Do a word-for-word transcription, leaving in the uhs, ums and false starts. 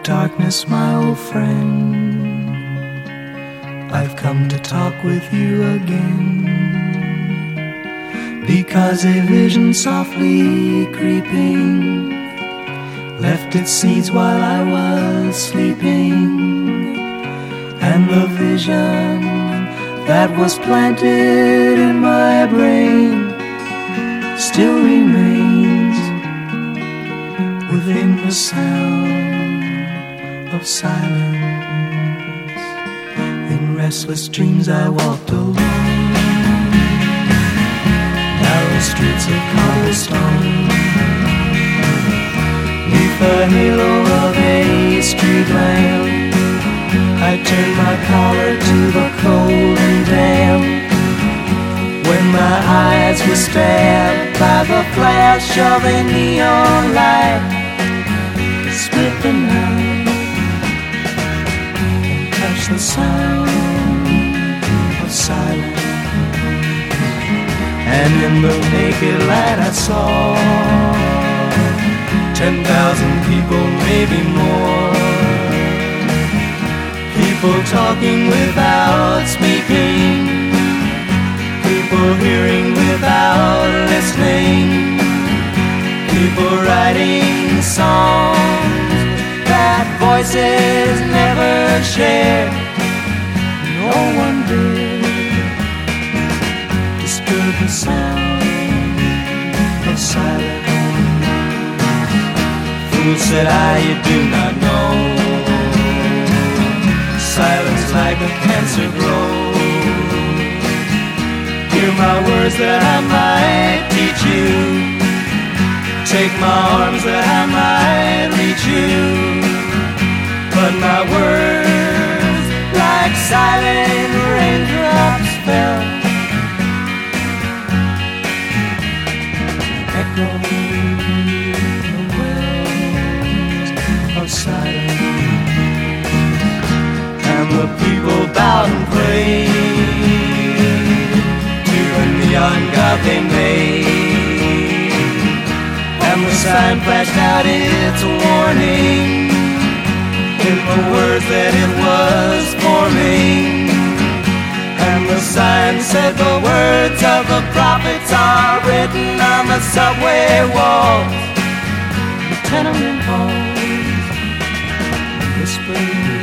darkness, my old friend, I've come to talk with you again, because a vision softly creeping left its seeds while I was sleeping, and the vision that was planted in my brain still remains within the sound of silence. In restless dreams I walked alone, narrow streets of cobblestone, neath the halo of a street lamp. I turned my collar to the cold and damp, when my eyes were stabbed by the flash of a neon light that split the night and touched the sound of silence. And in the naked light I saw ten thousand people, maybe more, people talking without speaking, people hearing without listening, people writing songs that voices never shared. No one did disturb the sound of silence. Fool, said I, you do not know, silence like a cancer grows. Hear my words that I might teach you, take my arms that I might reach you, but my words like silent raindrops fell, echoing the wells of silence. And the people bowed and prayed to the neon god they made, and the sign flashed out its warning in the words that it was forming. And the sign said the words of the prophets are written on the subway walls, the tenement halls, whispering